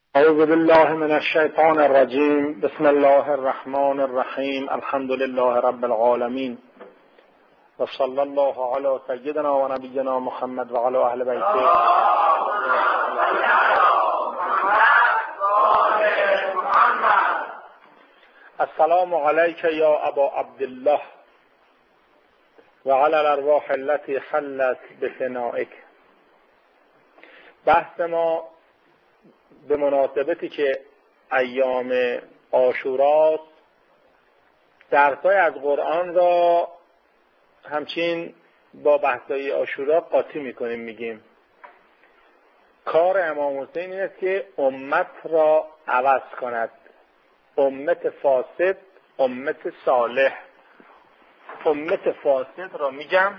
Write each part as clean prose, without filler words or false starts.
اعوذ بالله من الشیطان الرجیم. بسم الله الرحمن الرحیم. الحمد لله رب العالمین و صلی الله علی سیدنا و نبینا محمد و علی اهل بیته. السلام علیک یا ابا عبدالله و علی الارواح التي حلت بفنائک. بحث ما به مناسبتی که ایام عاشوراست درس‌های از قرآن را همچین با بحث‌های عاشورا قاطی می‌کنیم. میگیم کار امام حسین این است که امت را عوض کند، امت فاسد، امت صالح. امت فاسد را میگم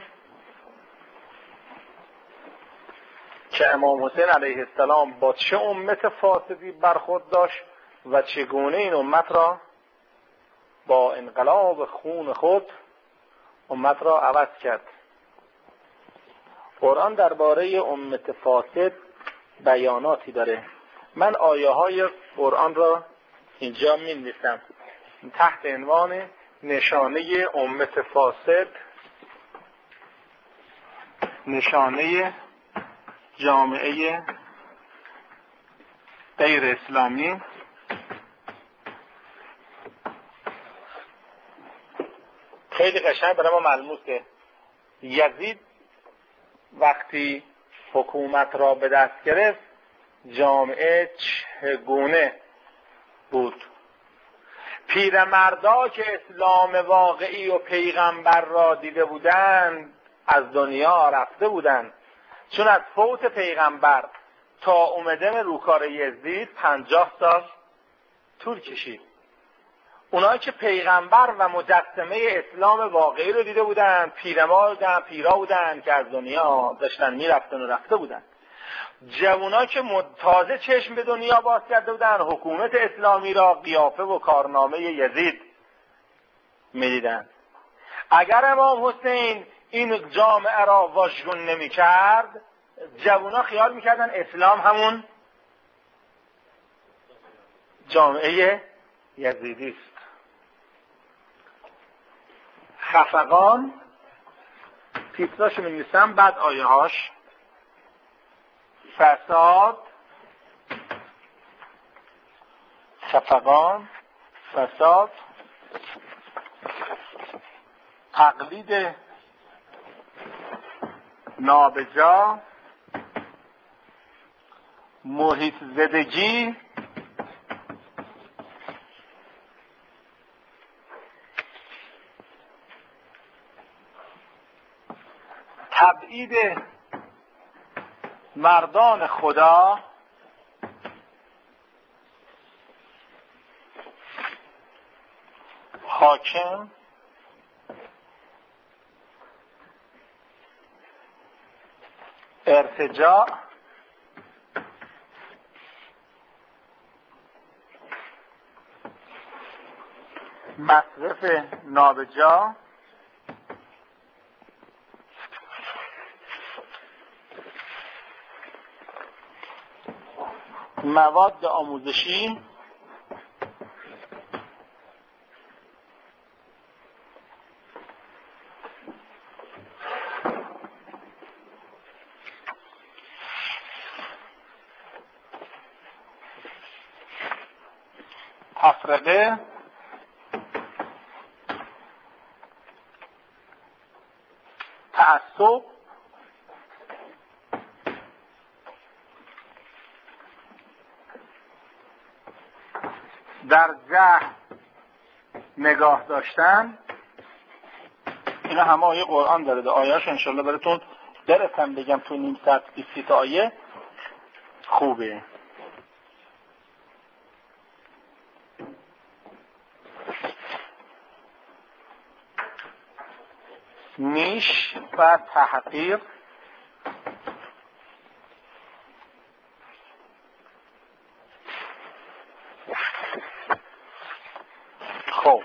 که امام حسین علیه السلام با چه امت فاسدی برخورد داشت و چگونه این امت را با انقلاب خون خود امت را عوض کرد. قرآن درباره امت فاسد بیاناتی داره. من آیه های قرآن را اینجا می‌نویسم تحت عنوان نشانه امت فاسد، نشانه جامعه غیر اسلامی. خیلی قشنگ برای ما ملموسه. یزید وقتی حکومت را به دست گرفت جامعه چگونه بود؟ پیرمردا که اسلام واقعی و پیغمبر را دیده بودند از دنیا رفته بودند، چون از فوت پیغمبر تا اومدن روکار یزید 50 سال طول کشید. اونایی که پیغمبر و مجسمه اسلام واقعی رو دیده بودن پیرا بودن که از دنیا داشتن میرفتن و رفته بودن. جوانایی که تازه چشم به دنیا باز کرده بودن حکومت اسلامی را قیافه و کارنامه یزید میدیدن. اگر امام حسین این جامعه را واژگون نمی کرد، جوونا خیال میکردن اسلام همون جامعه یزیدی است. خفقان تیتراشو می‌نویسم بعد آیه هاش. فساد، خفقان، فساد، تقلید نابجا، محیط زدگی، تبعید مردان خدا، حاکم، ارتجاع، مصرف نابجا، مواد آموزشی، تفرقه، تعصب، در جهل نگاه داشتن. اینا همه آیه قرآن داره. آیه‌اش انشالله براتون درستم بگم تو نیم ساعت 20 تا آیه خوبه. نیش و تحقیر، خب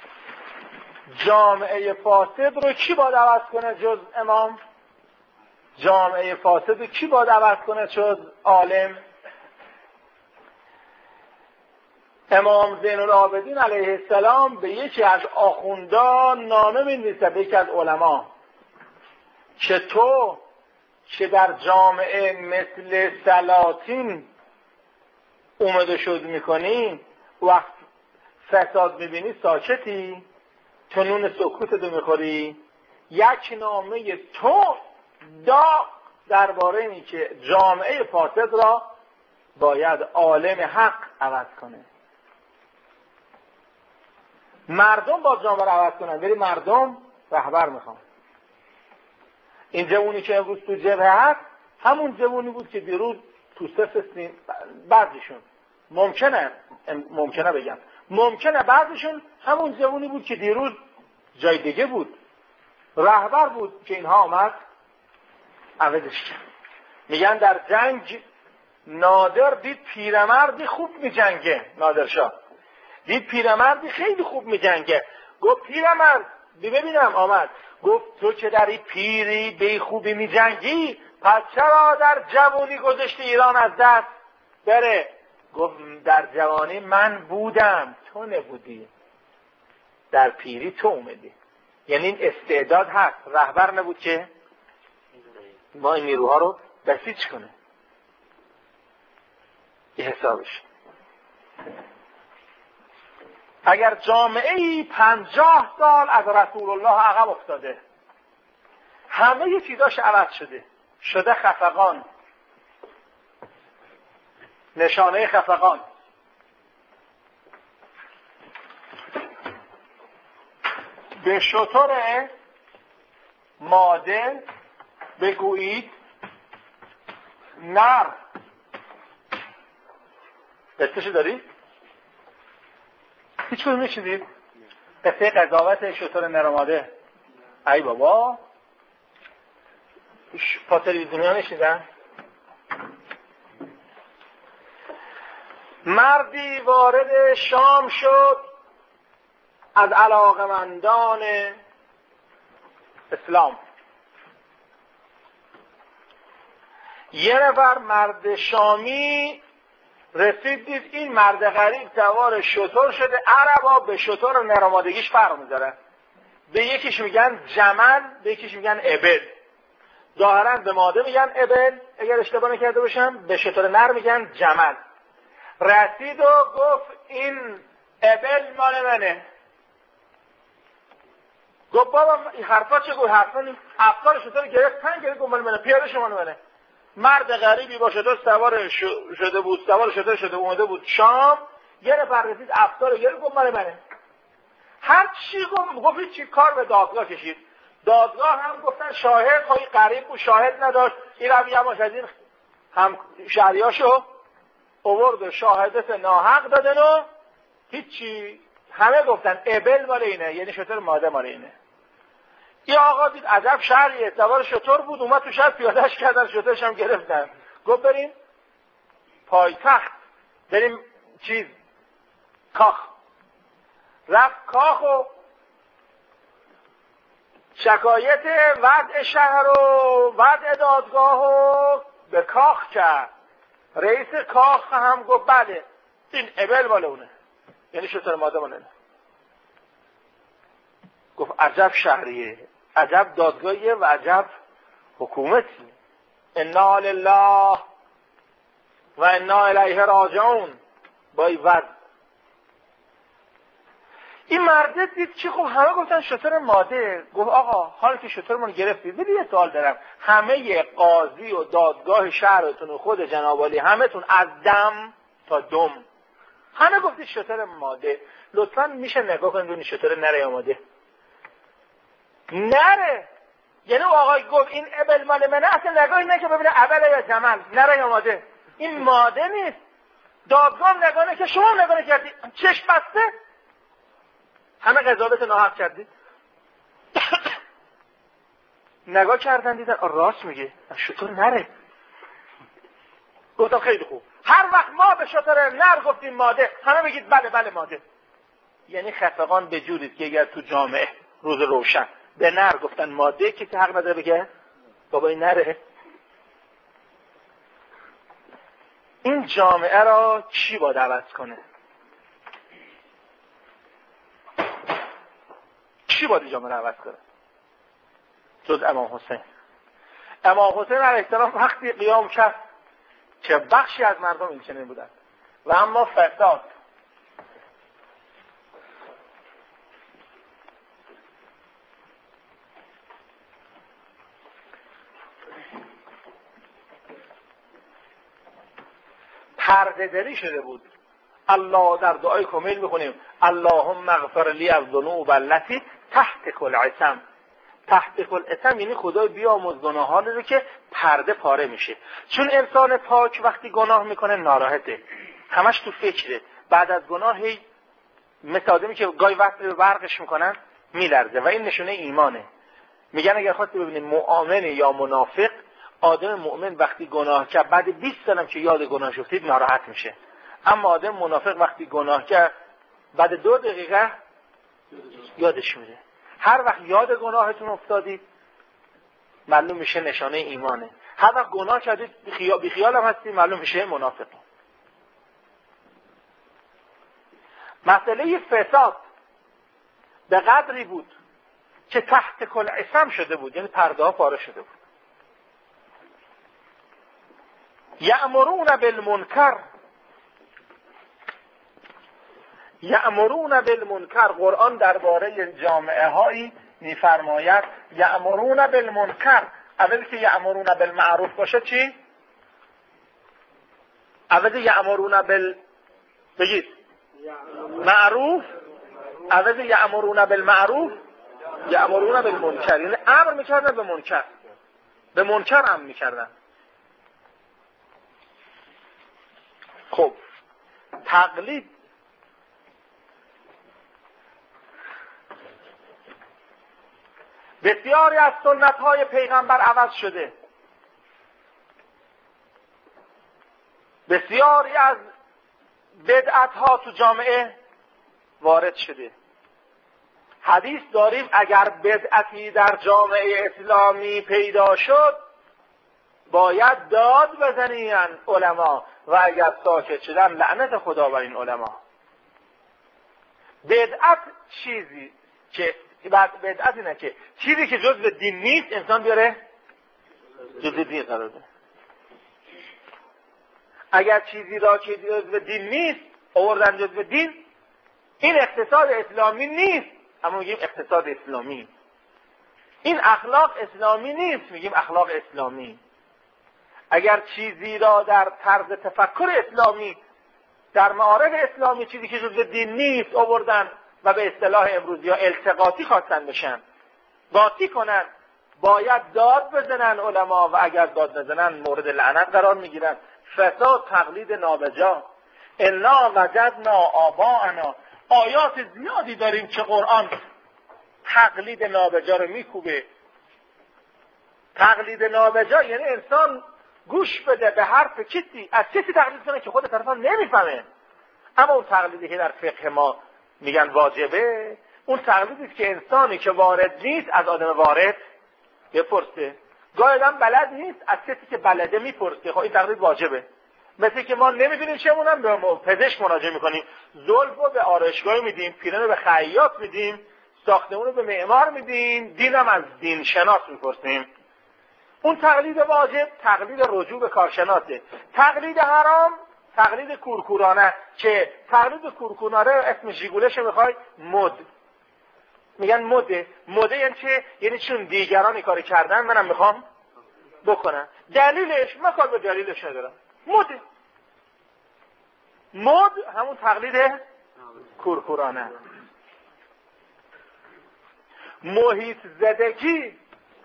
جامعه فاسد رو کی باید عوض کنه جز امام؟ جامعه فاسد کی باید عوض کنه شد عالم؟ امام زین العابدین علیه السلام به یکی از آخوندان نامه می‌نویسه، به یکی از علما، که تو که در جامعه مثل سلاطین اومده شد میکنی، وقت فساد میبینی ساکتی، تو نون سکوتتو میخوری. یک نامه تو داغ درباره اینی که جامعه فاسد را باید عالم حق عوض کنه. مردم با جامعه را عوض کنن، ولی مردم رهبر میخوان. این جوونی که امروز تو جبهه هست همون جوونی بود که دیروز تو سفستین. بعضیشون ممکنه بعضیشون همون جوونی بود که دیروز جای دیگه بود، رهبر بود که اینها آمد عوضش کرد. میگن در جنگ نادر دید پیرمردی خوب میجنگه، نادرشاه دید پیرمردی خیلی خوب میجنگه، گفت پیرمرد ببینم آمد، گفت تو که در این پیری به خوبی میجنگی، پس چرا در جوانی گذاشتی ایران از دست بره؟ گفت در جوانی من بودم، تو نبودی، در پیری تو اومدی. یعنی این استعداد هست، رهبر نبود که ما این نیروها رو بسیج کنه. یه حسابش. اگر جامعه‌ای 50 سال از رسول الله عقب افتاده، همه یه چیزاش عوض شده خفقان، نشانه خفقان. به شتر ماده بگویید نر. قصه‌شو دارید؟ هیچ کدوم نشیدید؟ قصه قضاوت شتر نر و ماده. ای بابا پا تلویزیونی ها نشیدن؟ مردی وارد شام شد از علاقمندان اسلام. یه نفر مرد شامی رسید، دید این مرد غریب سوار شتر شده. عربا به شتر نرمادگیش فرق میذارن، به یکیش میگن جمل، به یکیش میگن ابل. ظاهرا به ماده میگن ابل اگر اشتباه نکرده باشم، به شتر نر میگن جمل. رسید و گفت این ابل مال منه. گفت بابا این حرفا چه گفت؟ حرفا نیست. افکار شتر گرفت تن گرفت گفت مال منه، پیاده شما منه. مرد غریبی با شتر سوار شده بود، سوار شتر شده اومده بود شام. یه نفر رسید افکار گرفت گفت مال منه. هر چی گفت چی کار به دادگاه کشید. دادگاه هم گفتن شاهد خواهی غریب بود، شاهد نداشت. این روی یواش از این هم شهریاشو اوورد و شاهدت ناحق دادن و هیچی. همه گفتن ابل مال اینه، یعنی شتر ماده مال اینه. یه آقا دید عجب شهریه، سوار شتر بود، اومد تو شهر پیادهش کردن، شترش هم گرفتن. گفت بریم پایتخت، بریم کاخ. رفت کاخ و شکایت وضع شهر و وضع دادگاه و به کاخ کرد. رئیس کاخ هم گفت بله این ابل مال اونه، یعنی شتر ماده مال اونه. گفت عجب شهریه، عجب دادگاهیه و عجب حکومتی. انا لله و انا الیه راجعون. با این وضع این مرده دید که خب همه گفتن شتر ماده. گفت آقا حالا که شترمون گرفتید، ولی یه سوال دارم، همه قاضی و دادگاه شهرتون و خود جناب عالی همتون از دم تا دم همه گفتید شتر ماده، لطفاً میشه نگاه کنید ببینید شتر نره یا ماده؟ نره. یعنی آقای گفت این ابل مال منه، اصلا نگاهی نه که ببینه ابل یا جمل، نره یا ماده. این ماده نیست. دادگاه نگاه که شما نگاه کردی، چشم بسته همه قضاوت ناحق کردی. نگاه کردن دیدن راست میگه، شتر نره. گفتم خیلی خوب، هر وقت ما به شتر نر گفتیم ماده، همه بگید بله بله ماده. یعنی خفقان به جوریست که اگر تو جامعه روز روشن به نر گفتن ماده، کسی حق نداره بگه بابا این نره. این جامعه را کی باید عوض کنه؟ کی باید جامعه را عوض کنه جز امام حسین؟ امام حسین علیه السلام وقتی قیام کرد که بخشی از مردم این چنین بودن و اما فساد پرده دری شده بود. الله در دعای کمیل میخونیم اللهم اغفر لی الذنوب التي تحت کل عصم. تحت کل عصم یعنی خدای بیامرز گناهانی رو که پرده پاره میشه. چون انسان پاک وقتی گناه میکنه ناراحته، همش تو فکره، بعد از گناه هی مثل آدمی که گاهی وقت رو برقش میکنن میلرزه و این نشونه ایمانه. میگن اگر خواستی ببینید مؤمن یا منافق، آدم مؤمن وقتی گناه کرد بعد 20 سال که یاد گناهش افتید ناراحت میشه، اما آدم منافق وقتی گناه کرد بعد 2 دقیقه یادش میره. هر وقت یاد گناهتون افتادید معلوم میشه نشانه ایمانه. هر وقت گناه کردید بی خیال هم هستید معلوم میشه منافق. مسئله فساد به قدری بود که تحت کل عصم شده بود، یعنی پرده ها پاره شده بود. یأمرون بالمنکر، یأمرون بالمنکر. قرآن درباره جامعه هایی میفرماید یأمرون بالمنکر. اولی که یأمرون بالمعروف باشه چی؟ اولی یأمرون بگید معروف، اولی یأمرون بالمعروف، یأمرون بالمنکر، یعنی امر میکردن به منکر، به منکر امر میکردن. خب تقلید بسیاری از سنت های پیغمبر عوض شده، بسیاری از بدعت ها تو جامعه وارد شده. حدیث داریم اگر بدعتی در جامعه اسلامی پیدا شد باید داد بزنین علما و اگر ساکت شدن لعنت خدا بر این علما. بدعت چیزی که بدعت اینه که چیزی که جزء دین نیست انسان بیاره جزء دین قرار بده. اگر چیزی را که جزء دین نیست آوردن جزء دین، این اقتصاد اسلامی نیست، اما میگیم اقتصاد اسلامی. این اخلاق اسلامی نیست، میگیم اخلاق اسلامی. اگر چیزی را در طرز تفکر اسلامی، در معارف اسلامی، چیزی که جزء دین نیست آوردن و به اصطلاح امروزی ها التقاطی خواستن بشن، قاطی کنن، باید داد بزنن علما و اگر داد نزنن مورد لعنت قرار میگیرن. فساد، تقلید نابجا. انا وجدنا آباءنا. آیات زیادی داریم که قرآن تقلید نابجا رو میکوبه. تقلید نابجا یعنی انسان گوش بده به حرف کسی، از کسی تقلید کنه که خود طرفا نمیفهمه. اما اون تقلیدی که در فقه ما میگن واجبه، اون تقلیدی که انسانی که وارد نیست از آدم وارد بپرسه. گاهی آدم بلد نیست از کسی که بلده میپرسه. خب این تقلید واجبه. مثل که ما نمیدونیم چمونم به پزشک مراجعه میکنیم، زلف رو به آرایشگاه میدیم، پیرن رو به خیاط میدیم، ساختمون رو به معمار میدیم، دینم از دین شناس میپرسیم. اون تقلید واجب تقلید رجوع به کارشناسه. تقلید حرام تقلید کورکورانه، که تقلید کورکورانه اسم ژیگولش میخوای مد میگن مده. مده یعنی چه؟ یعنی چون دیگران کاری کردن منم میخوام بکنم. دلیلش من کار به دلیلش ندارم. مده. مد همون تقلید کورکورانه. محیط زدگی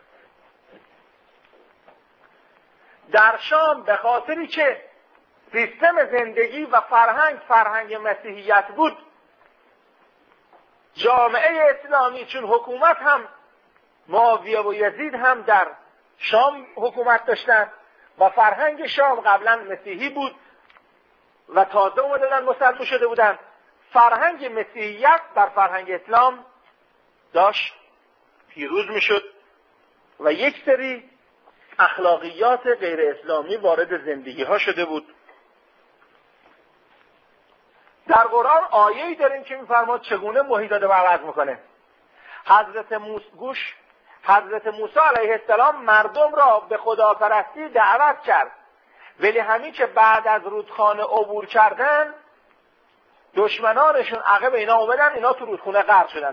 در شام به خاطری که سیستم زندگی و فرهنگ مسیحیت بود، جامعه اسلامی چون حکومت هم معاویه و یزید هم در شام حکومت داشتن و فرهنگ شام قبلا مسیحی بود و تازه اومدن مسلمان شده بودن، فرهنگ مسیحیت بر فرهنگ اسلام داشت پیروز میشد و یک سری اخلاقیات غیر اسلامی وارد زندگی ها شده بود. در قرآن آیه‌ای داریم که می‌فرماد چگونه محیط رو عوض میکنه. حضرت موسی علیه السلام مردم را به خداپرستی دعوت کرد، ولی همین که بعد از رودخانه عبور کردن دشمنانشون عقب اینا اومدن، اینا تو رودخانه غرق شدن.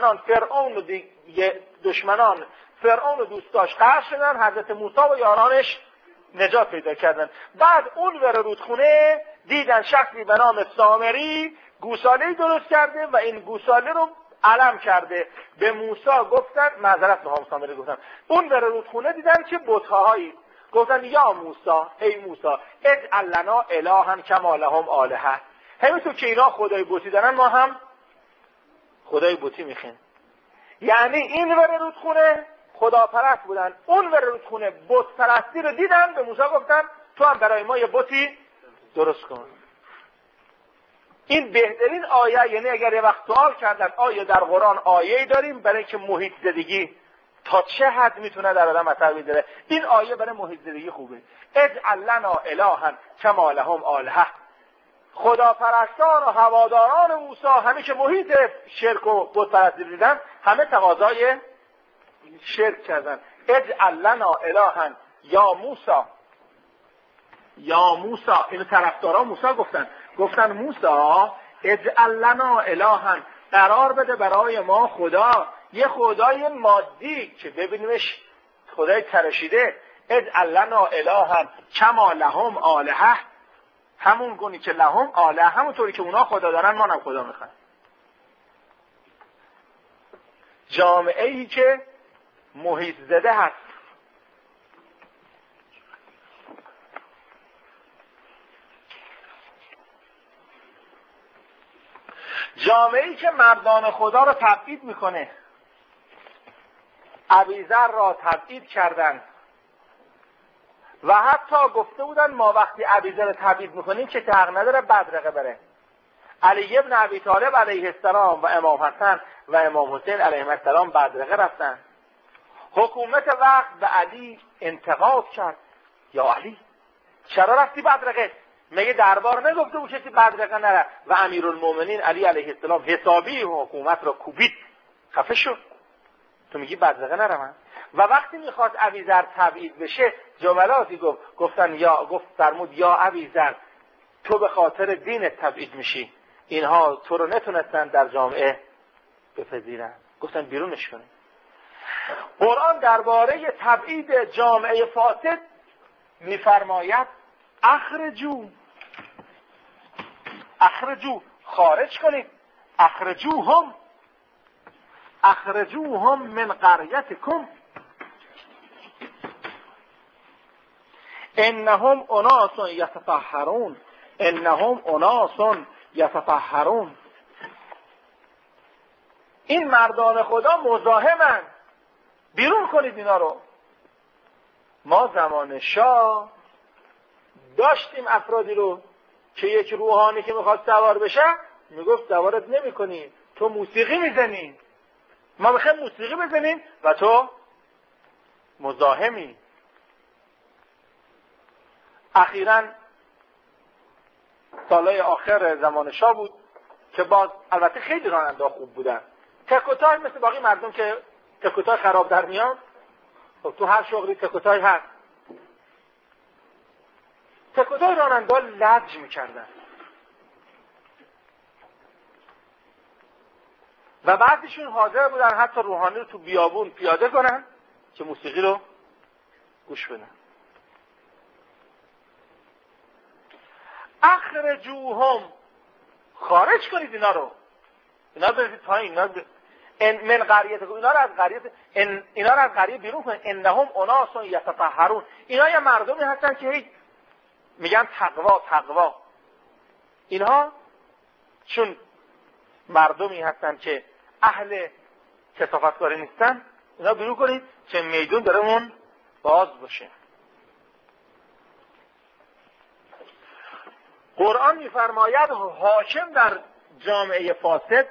فرعون و دوستاش غرق شدن، حضرت موسی و یارانش نجات پیدا کردن. بعد اون ور رودخانه دیدن شخصی به نام سامری گوساله درست کرده و این گوساله رو علم کرده. به موسی گفتن، معذرت میخوام، سامری گفتن، اون ور رودخانه دیدن که بت‌هایی، گفتن یا موسی، ای موسی، اجعل لنا الها کما لهم آلهه. همینطور که اینا خدای بتی دارن ما هم خدای بتی میخوایم. یعنی این ور رودخانه خداپرست بودن، اون ور رودخانه بت پرستی رو دیدن، به موسی گفتن تو هم برای ما یه بتی درست کن. این بهترین آیه، یعنی اگر یه وقت سوال کردن آیه در قرآن آیه‌ای داریم برای اینکه محیط زندگی تا چه حد میتونه در آدم اثر بذاره، این آیه برای محیط زندگی خوبه. اجعل لنا الها کما لهم آلهه. خداپرستان و هواداران موسی همه که محیط شرک و بت پرستی دیدن، همه تقاضای شرک کردن. اجعل لنا الها یا موسی، یا موسی. اینو طرفداران موسی گفتن موسی اجعل لنا الها، قرار بده برای ما خدا، یه خدای مادی که ببینیمش خدای ترشیده. اجعل لنا الها کما لهم آلهه، همون گونی که لهم آلهه، همونطوری که اونا خدا دارن ما هم خدا میخوایم. جامعه ای که محیط زده هست، جامعه ای که مردان خدا را تبعید میکنه. ابیذر را تبعید کردن و حتی گفته بودن ما وقتی ابیذر را تبعید میکنیم که حق نداره بدرقه بره. علی ابن ابی طالب علیه السلام و امام حسن و امام حسین علیهم السلام بدرقه رفتن. حکومت وقت به علی انتقاد کرد، یا علی چرا رفتی بدرقه؟ مگه دربار نگفته بود کسی بدرقه نره؟ و امیرالمومنین علی علیه السلام حسابی حکومت را کوبید، خفه شد، تو میگی بدرقه نره من؟ و وقتی میخواست ابیذر تبعید بشه جملاتی گفت فرمود یا ابیذر تو به خاطر دینت تبعید میشی، اینها تو رو نتونستن در جامعه بپذیرن، گفتن بیرونش کنید. قرآن درباره تبعید جامعه فاسد میفرماید اخرجو، خارج کنید، اخرجوهم من قریتکم انهم اناس یتطهرون. این مردان خدا مزاحمن، بیرون کنید اینا رو. ما زمان شاه داشتیم افرادی رو که یک روحانی که میخواد سوار بشه میگفت سوارت نمی کنی، تو موسیقی میزنی، ما میخوایم موسیقی بزنیم و تو مزاحمی. اخیراً سالهای آخر زمان شاه بود که باز البته خیلی راننده خوب بودن، تکوتای مثل باقی مردم که تکوتای خراب در میان، خب تو هر شغلی تکوتای هست، تکوتای راننده لج میکردن و بعضیشون حاضر بودن حتی روحانی رو تو بیابون پیاده کنن که موسیقی رو گوش بدن. اخرجوهم، خارج کنید اینا رو، اینا برید پایین، من قریتکم، اینا رو از قریه بیرون کنید. انهم اناس یتطهرون، اینا یه مردمی هستن که میگن تقوا. اینها چون مردمی هستن که اهل کثافتکاری نیستن، اینا بیرون کنید که میدون برامون باز باشه. قرآن میفرماید حاکم در جامعه فاسد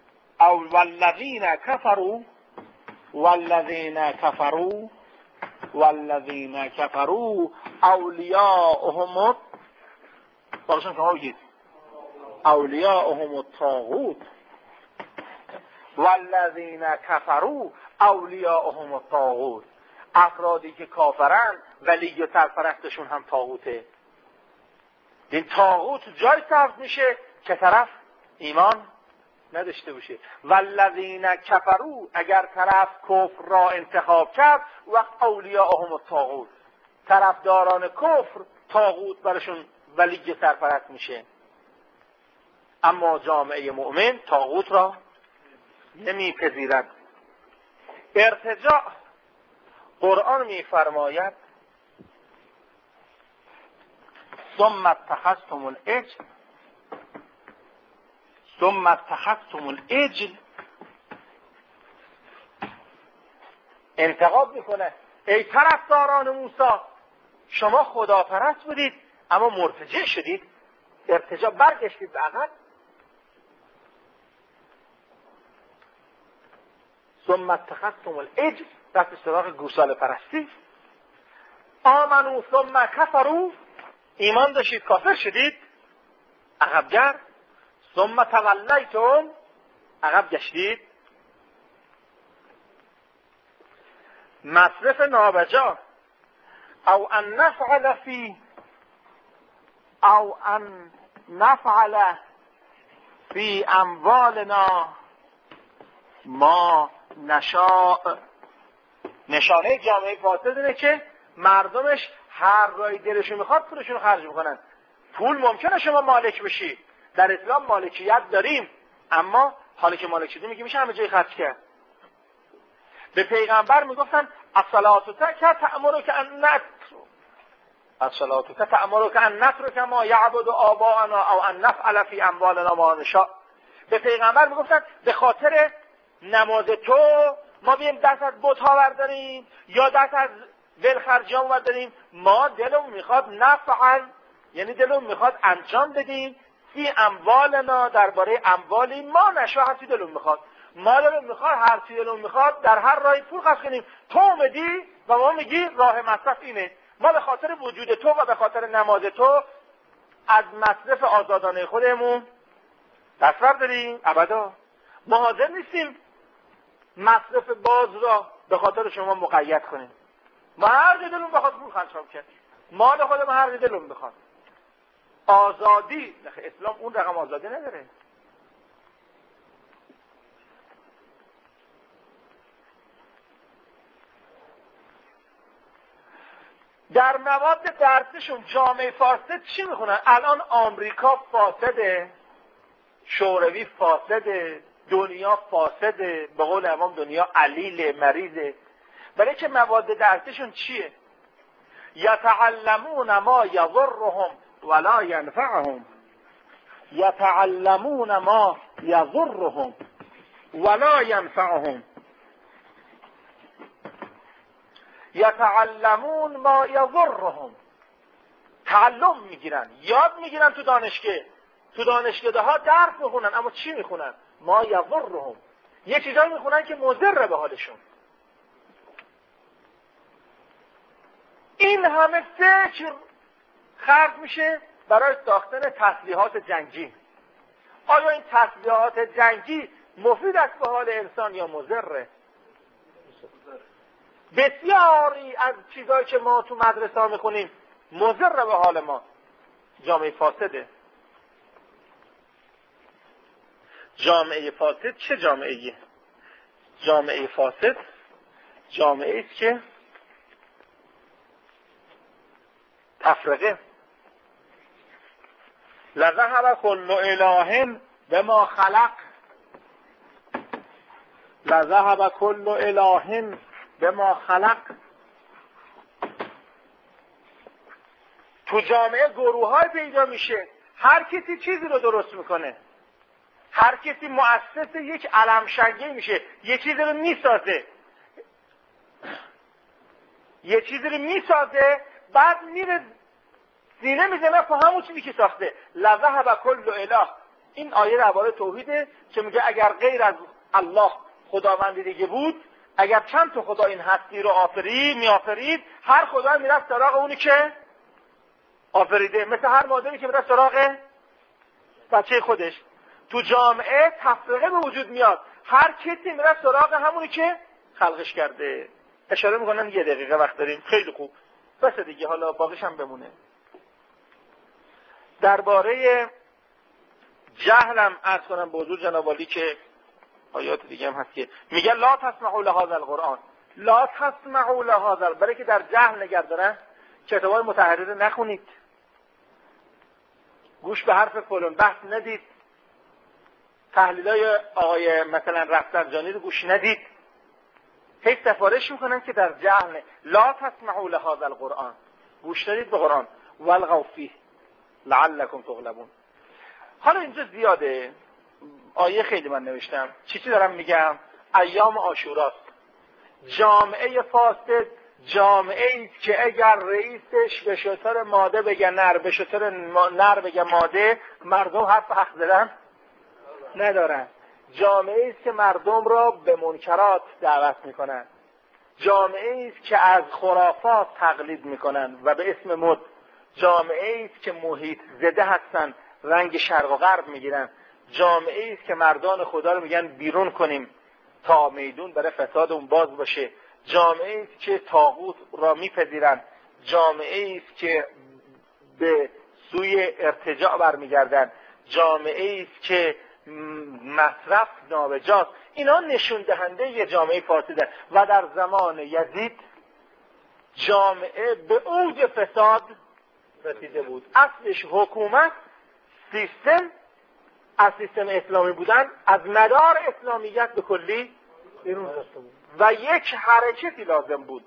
او والذین کفروا والذین کفروا اولیاءهم باشون شما بگید اولیاءهم الطاغوت والذین کفروا اولیاءهم الطاغوت. افرادی که کافرن ولی و سرپرستشون هم طاغوته. این طاغوت جای ثبت میشه که طرف ایمان نداشته باشه. والذین کفروا، اگر طرف کفر را انتخاب کرد، وقت اولیاءهم الطاغوت، طرفداران کفر طاغوت برشون ولی سرپرست میشه. اما جامعه مؤمن طاغوت را نمیپذیرد. ارتجاع، قرآن میفرماید ثم اتخذتم العجل، انتقاد میکنه ای طرفداران موسی، شما خداپرست بودید اما مرتجع شدید، ارتجاع، برگشتید به عقب. ثم اتخذتم العجل، دست سراغ گوساله پرستی. آمنو ثم کفروا، ایمان داشتید کافر شدید، عقبگر. ثم تولیتم، عقب گشتید. مصرف نابجا. او ان نفعل فی اموالنا ما نشاء. نشانه جامعه فاسد اینه که مردمش هر رای دلشون میخواد پولشون خرج میکنن. پول ممکنه شما مالک بشی، در اسلام مالکیت داریم، اما حالا که مالک شدی میگه میشه همه جای خرج کرد. به پیغمبر میگفتن الصلاتک تأمرک ان نترک ما یعبد آباءنا او ان نفعل فی اموالنا ما نشاء. به پیغمبر میگفتن به خاطر نماز تو ما بیم دست از بت‌ها برداریم یا دست از ولخرجیان برداریم. ما دلمون میخواد نفعل، یعنی دلمون میخواد انجام بدیم، فی اموالنا، درباره اموالی، ما نشاء، هرچی دلمون میخواد. ما دلمون میخواد هرچی دلمون میخواد در هر راهی پول خرج کنیم. تو اومدی و ما میگی راه مصرف اینه. ما به خاطر وجود تو و به خاطر نماز تو از مصرف آزادانه خودمون دست برداریم؟ ابدا. ما حاضر نیستیم مصرف باز را به خاطر شما مقید کنیم. ما هر جا دلمون بخواد پول خرج کنیم، مال خودمون هر جا دلمون بخواد. آزادی، اسلام اون رقم آزادی نداره. در مواد درسشون جامعه فاسد چی میخونن؟ الان آمریکا فاسده، شوروی فاسده، دنیا فاسده، به قول عوام دنیا علیل مریضه. برای که مواد درسشون چیه؟ یتعلمون ما یضرهم ولا ینفعهم، یتعلمون ما یضرهم ولا ینفعهم، یتعلمون ما یضرهم. تعلم میگیرن، یاد میگیرن تو دانشگاه ها درس میخونن، اما چی میخونن؟ ما یضرهم، یه چیزایی میخونن که مضر به حالشون. این همه فکر خرج میشه برای ساختن تسلیحات جنگی. آیا این تسلیحات جنگی مفید است به حال انسان یا مضره؟ بسیاری از چیزایی که ما تو مدرسه ها میخونیم مضر به حال ما. جامعه فاسده. جامعه فاسد چه جامعه‌ایه؟ جامعه فاسد جامعه است که تفرقه. لذهب كل اله بما خلق، لذهب كل اله بما خلق. تو جامعه گروه‌های پیدا میشه، هر کسی چیزی رو درست میکنه، هر کسی مؤسس یک علمشنگی میشه، یه چیزی رو میسازه، بعد میره سینه میزنه په همون چیزی که ساخته. لذهب کل اله، این آیه درباره توحیده که میگه اگر غیر از الله خداوندی دیگه بود، اگر چند تا خدا این هستی رو میآفرید، هر خدا میرفت سراغ اونی که آفریده، مثل هر مادری که میرفت سراغ بچه خودش. تو جامعه تفرقه به وجود میاد، هر کسی میرفت سراغ همونی که خلقش کرده. اشاره میکنن 1 دقیقه وقت داریم، خیلی خوب، بس دیگه، حالا باقیش هم بمونه. درباره جهلم عرض کنم به حضور جناب عالی که آیات دیگه هم هست که میگه لا تسمعوا لهذا القرآن، لا تسمعوا لهذا، برای که در جهل نگردارن کتابای متحرره نخونید، گوش به حرف فلان بحث ندید، تحلیلای آقای مثلا رفسنجانی رو گوش ندید. هی سفارش میکنن که در جهل لا تسمعوا لهذا القرآن، گوش ندید به قرآن، والغوا فیه لعلکم تغلبون. حالا اینجا زیاده آیه، خیلی من نوشتم، چیزی دارم میگم. ایام عاشوراست. جامعه فاسد جامعه ایست که اگر رئیسش به شتر ماده بگه نر، به شتر نر بگه ماده، مردم حق زدن ندارن. جامعه ایست که مردم را به منکرات دعوت میکنن. جامعه ایست که از خرافات تقلید میکنن و به اسم مد. جامعه ایست که محیط زده هستن، رنگ شرق و غرب میگیرن. جامعه ایست که مردان خدا رو میگن بیرون کنیم تا میدون برای فساد اون باز باشه. جامعه ایست که طاغوت را میپذیرن. جامعه ایست که به سوی ارتجاع برمیگردن. جامعه ایست که مصرف نابجاست. اینا نشون دهنده یه جامعه فاسده. و در زمان یزید جامعه به اوج فساد رسیده بود. اصلش حکومت، سیستم، از سیستم اسلامی بودن، از مدار اسلامیت به کلی بیرون رفته بود و یک حرکتی لازم بود.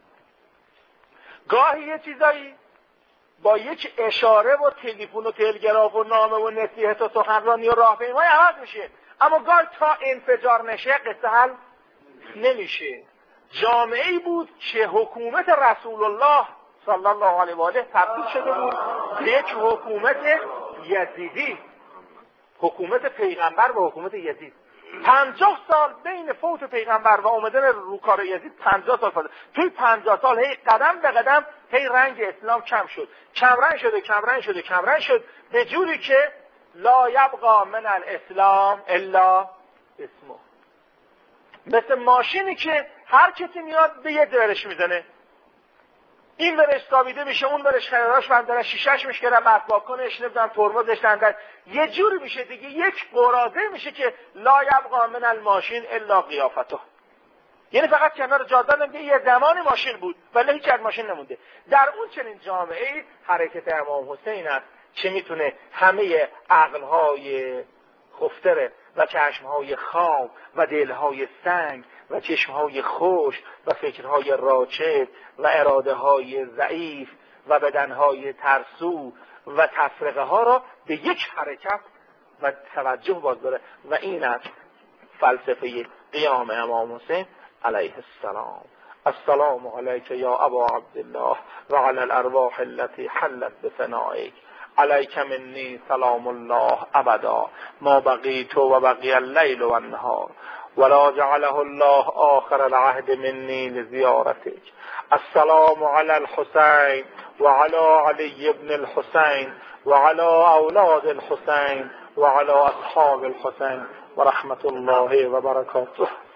گاهی یه چیزایی با یک اشاره و تلفن و تلگراف و نامه و نصیحت و سخنرانی و راهپیمایی عوض میشه، اما گاهی تا انفجار نشه قصه حل نمیشه. جامعه‌ای بود که حکومت رسول الله صلی الله علیه و آله تبدیل شده بود به یک حکومت یزیدی، حکومت پیغمبر و حکومت یزید. 50 سال بین فوت پیغمبر و اومدن روکار یزید 50 سال فاصله. توی 50 سال هی قدم به قدم هی رنگ اسلام کم شد، کم رنگ شد به جوری که لا یبقى من الاسلام الا اسمه. مثل ماشینی که هر کسی میاد به یه درش میزنه، این ورش ثابیده میشه، اون ورش خیراش بندن، شیشش میشکنن، مسواک کنش نمیدونم، ترمزش دندن، یه جوری میشه دیگه، یک قراضه میشه که لا یبقى من الماشین الا قیافته. یعنی فقط کنار جاده نمیگه، یه زمانی ماشین بود ولی هیچ از ماشین نمونده. در اون چنین جامعه حرکت امام حسین است که میتونه همه عقلهای خفتره و چشمهای خام و دلهای سنگ و چشمهای خوش و فکرهای راچد و اراده های ضعیف و بدنهای ترسو و تفرقه ها را به یک حرکت و توجه باز داره. و این است فلسفه قیام امام حسین علیه السلام. السلام علیک یا ابا عبدالله و علی الارواح التي حلت بثنائک، علیک منی سلام الله ابدا ما بقیت و بقی اللیل و النهار ولا جعله الله آخر العهد منی لزیارتک. السلام علی الحسین و علی علی ابن الحسین و علی اولاد الحسین و علی اصحاب الحسین و رحمت الله و برکاته.